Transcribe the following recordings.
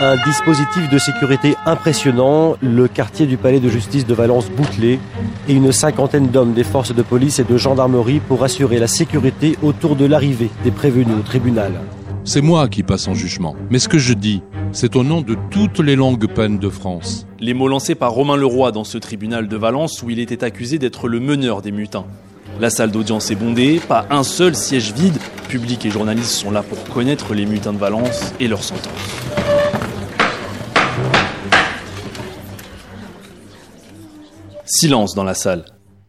Un dispositif de sécurité impressionnant, le quartier du palais de justice de Valence bouclé et une cinquantaine d'hommes des forces de police et de gendarmerie pour assurer la sécurité autour de l'arrivée des prévenus au tribunal. C'est moi qui passe en jugement, mais ce que je dis, c'est au nom de toutes les longues peines de France. Les mots lancés par Romain Leroy dans ce tribunal de Valence où il était accusé d'être le meneur des mutins. La salle d'audience est bondée, pas un seul siège vide. Public et journalistes sont là pour connaître les mutins de Valence et leur sentence. Silence dans la salle.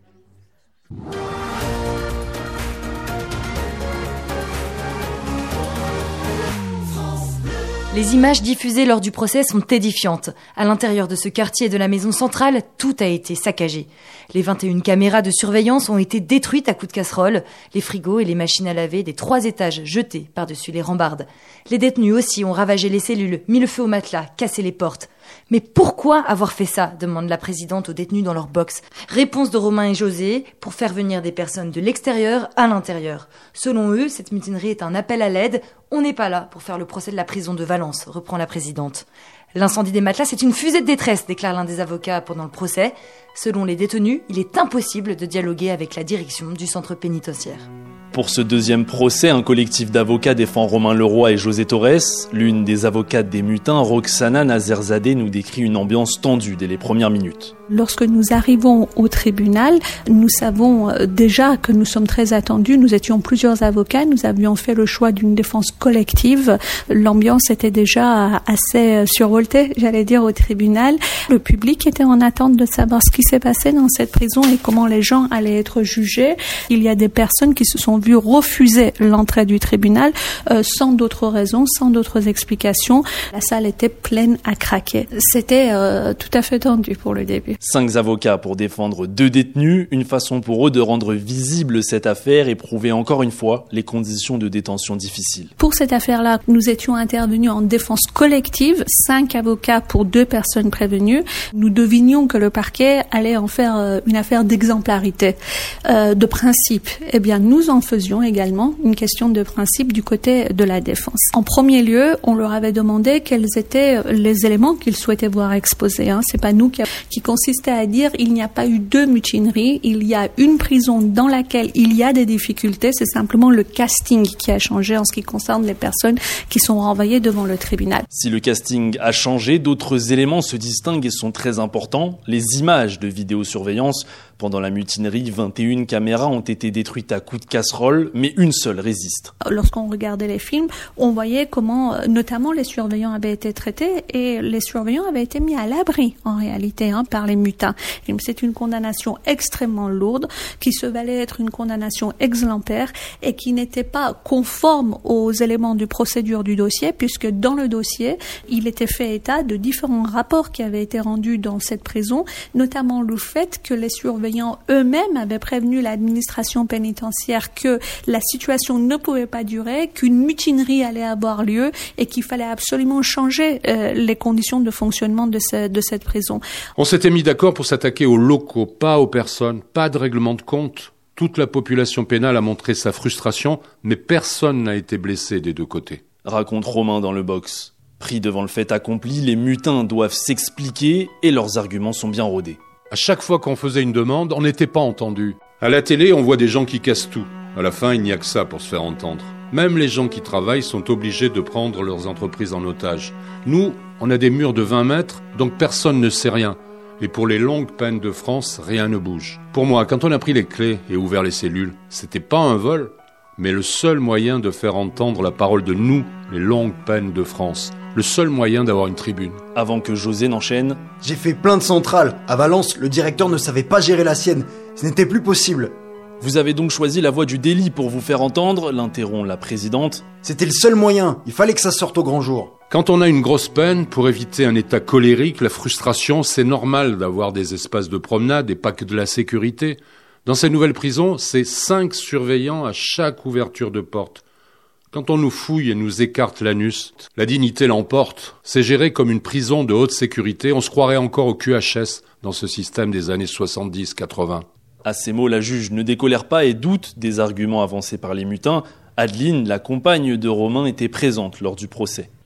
Les images diffusées lors du procès sont édifiantes. À l'intérieur de ce quartier de la maison centrale, tout a été saccagé. Les 21 caméras de surveillance ont été détruites à coups de casserole, les frigos et les machines à laver des 3 étages jetés par-dessus les rambardes. Les détenus aussi ont ravagé les cellules, mis le feu au matelas, cassé les portes. Mais pourquoi avoir fait ça ? Demande la présidente aux détenus dans leur box. Réponse de Romain et José, pour faire venir des personnes de l'extérieur à l'intérieur. Selon eux, cette mutinerie est un appel à l'aide. On n'est pas là pour faire le procès de la prison de Valence, reprend la présidente. L'incendie des matelas, c'est une fusée de détresse, déclare l'un des avocats pendant le procès. Selon les détenus, il est impossible de dialoguer avec la direction du centre pénitentiaire. Pour ce deuxième procès, un collectif d'avocats défend Romain Leroy et José Torres. L'une des avocates des mutins, Roxana Nazerzadeh, nous décrit une ambiance tendue dès les premières minutes. Lorsque nous arrivons au tribunal, nous savons déjà que nous sommes très attendus. Nous étions plusieurs avocats, nous avions fait le choix d'une défense collective. L'ambiance était déjà assez survoltée, j'allais dire, au tribunal. Le public était en attente de savoir ce qui s'est passé dans cette prison et comment les gens allaient être jugés. Il y a des personnes qui se sont vues refuser l'entrée du tribunal sans d'autres raisons, sans d'autres explications. La salle était pleine à craquer. C'était tout à fait tendu pour le début. 5 avocats pour défendre 2 détenus, une façon pour eux de rendre visible cette affaire et prouver encore une fois les conditions de détention difficiles. Pour cette affaire-là, nous étions intervenus en défense collective, 5 avocats pour 2 personnes prévenues. Nous devinions que le parquet allait en faire une affaire d'exemplarité, de principe. Eh bien, nous en faisions également une question de principe du côté de la défense. En premier lieu, on leur avait demandé quels étaient les éléments qu'ils souhaitaient voir exposés. C'est pas nous qui consistait à dire il n'y a pas eu 2 mutineries, il y a une prison dans laquelle il y a des difficultés, c'est simplement le casting qui a changé en ce qui concerne les personnes qui sont renvoyées devant le tribunal. Si le casting a changé, d'autres éléments se distinguent et sont très importants. Les images de vidéosurveillance. Pendant la mutinerie, 21 caméras ont été détruites à coups de casserole, mais une seule résiste. Lorsqu'on regardait les films, on voyait comment, notamment, les surveillants avaient été traités et les surveillants avaient été mis à l'abri, en réalité, par les mutins. Et c'est une condamnation extrêmement lourde, qui se valait être une condamnation exemplaire et qui n'était pas conforme aux éléments de procédure du dossier, puisque dans le dossier, il était fait état de différents rapports qui avaient été rendus dans cette prison, notamment le fait que les surveillants eux-mêmes avaient prévenu l'administration pénitentiaire que la situation ne pouvait pas durer, qu'une mutinerie allait avoir lieu et qu'il fallait absolument changer les conditions de fonctionnement de cette prison. On s'était mis d'accord pour s'attaquer aux locaux, pas aux personnes, pas de règlement de compte. Toute la population pénale a montré sa frustration, mais personne n'a été blessé des 2 côtés. Raconte Romain dans le box. Pris devant le fait accompli, les mutins doivent s'expliquer et leurs arguments sont bien rodés. À chaque fois qu'on faisait une demande, on n'était pas entendu. À la télé, on voit des gens qui cassent tout. À la fin, il n'y a que ça pour se faire entendre. Même les gens qui travaillent sont obligés de prendre leurs entreprises en otage. Nous, on a des murs de 20 mètres, donc personne ne sait rien. Et pour les longues peines de France, rien ne bouge. Pour moi, quand on a pris les clés et ouvert les cellules, c'était pas un vol, mais le seul moyen de faire entendre la parole de nous, les longues peines de France. Le seul moyen d'avoir une tribune. Avant que José n'enchaîne... J'ai fait plein de centrales. À Valence, le directeur ne savait pas gérer la sienne. Ce n'était plus possible. Vous avez donc choisi la voie du délit pour vous faire entendre, l'interrompt la présidente. C'était le seul moyen. Il fallait que ça sorte au grand jour. Quand on a une grosse peine, pour éviter un état colérique, la frustration, c'est normal d'avoir des espaces de promenade et pas que de la sécurité. Dans ces nouvelles prisons, c'est 5 surveillants à chaque ouverture de porte. Quand on nous fouille et nous écarte l'anus, la dignité l'emporte. C'est géré comme une prison de haute sécurité. On se croirait encore au QHS dans ce système des années 70-80. À ces mots, la juge ne décolère pas et doute des arguments avancés par les mutins. Adeline, la compagne de Romain, était présente lors du procès.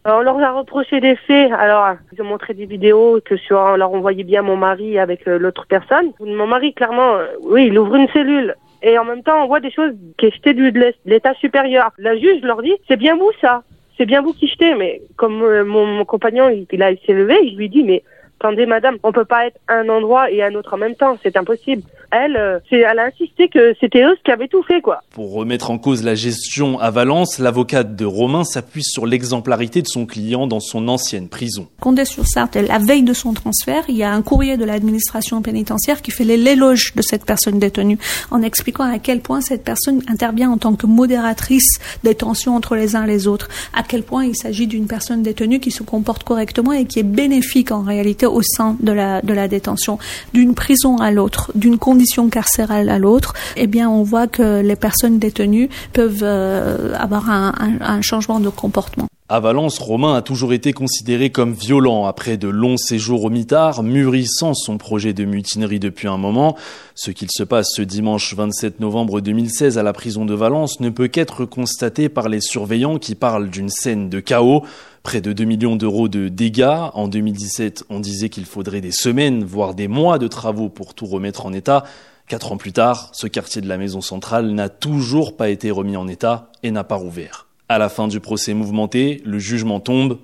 On leur a reproché des faits. Alors, ils ont montré des vidéos alors on voyait bien mon mari avec l'autre personne. Mon mari, clairement, oui, il ouvre une cellule. Et en même temps, on voit des choses qui jetaient de l'état supérieur. La juge leur dit, c'est bien vous ça. C'est bien vous qui jetez. Mais comme mon compagnon, il s'est levé, je lui dis, mais attendez madame, on peut pas être à un endroit et à un autre en même temps, c'est impossible. Elle a insisté que c'était eux qui avaient tout fait, quoi. Pour remettre en cause la gestion à Valence, l'avocate de Romain s'appuie sur l'exemplarité de son client dans son ancienne prison. Condé-sur-Sarthe, la veille de son transfert, il y a un courrier de l'administration pénitentiaire qui fait l'éloge de cette personne détenue, en expliquant à quel point cette personne intervient en tant que modératrice des tensions entre les uns et les autres, à quel point il s'agit d'une personne détenue qui se comporte correctement et qui est bénéfique en réalité au sein de la détention, d'une prison à l'autre, d'une condition carcérale à l'autre. Eh bien, on voit que les personnes détenues peuvent avoir un changement de comportement. À Valence, Romain a toujours été considéré comme violent après de longs séjours au mitard, mûrissant son projet de mutinerie depuis un moment. Ce qu'il se passe ce dimanche 27 novembre 2016 à la prison de Valence ne peut qu'être constaté par les surveillants qui parlent d'une scène de chaos. Près de 2 millions d'euros de dégâts. En 2017, on disait qu'il faudrait des semaines, voire des mois de travaux pour tout remettre en état. 4 ans plus tard, ce quartier de la Maison Centrale n'a toujours pas été remis en état et n'a pas rouvert. À la fin du procès mouvementé, le jugement tombe.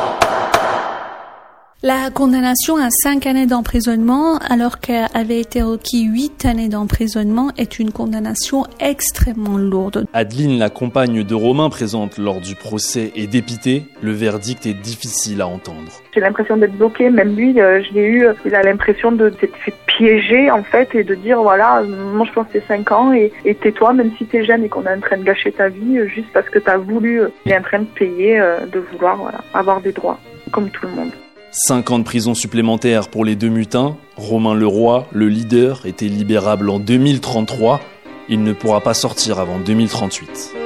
La condamnation à 5 années d'emprisonnement, alors qu'avait été requis 8 années d'emprisonnement, est une condamnation extrêmement lourde. Adeline, la compagne de Romain présente lors du procès, est dépitée. Le verdict est difficile à entendre. J'ai l'impression d'être bloquée, même lui, je l'ai eu, il a l'impression de s'être fait piéger en fait et de dire voilà, moi je pense que c'est 5 ans et tais-toi même si t'es jeune et qu'on est en train de gâcher ta vie juste parce que t'as voulu, il est en train de payer, de vouloir avoir des droits comme tout le monde. 5 ans de prison supplémentaires pour les 2 mutins. Romain Leroy, le leader, était libérable en 2033. Il ne pourra pas sortir avant 2038.